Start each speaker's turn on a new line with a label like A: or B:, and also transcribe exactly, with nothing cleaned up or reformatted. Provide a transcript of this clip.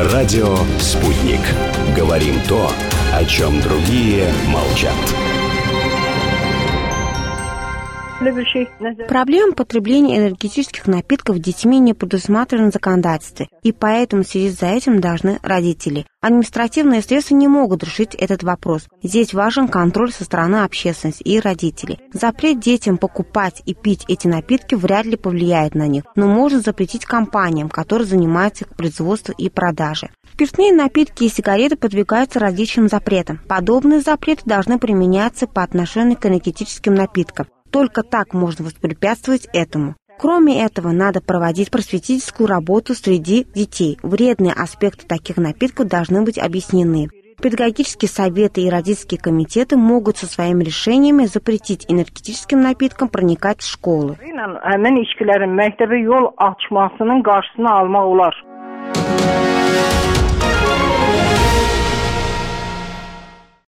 A: Радио «Спутник». Говорим то, о чем другие молчат.
B: Проблема потребления энергетических напитков детьми не предусмотрена в законодательстве, и поэтому в связи с этим должны родители. Административные средства не могут решить этот вопрос. Здесь важен контроль со стороны общественности и родителей. Запрет детям покупать и пить эти напитки вряд ли повлияет на них, но может запретить компаниям, которые занимаются их производством и продажей. Спиртные напитки и сигареты подвергаются различным запретам. Подобные запреты должны применяться по отношению к энергетическим напиткам. Только так можно воспрепятствовать этому. Кроме этого, надо проводить просветительскую работу среди детей. Вредные аспекты таких напитков должны быть объяснены. Педагогические советы и родительские комитеты могут со своими решениями запретить энергетическим напиткам проникать в школы.
C: Həmin içkilərin məktəbə yol açmasının qarşısını almaq olar.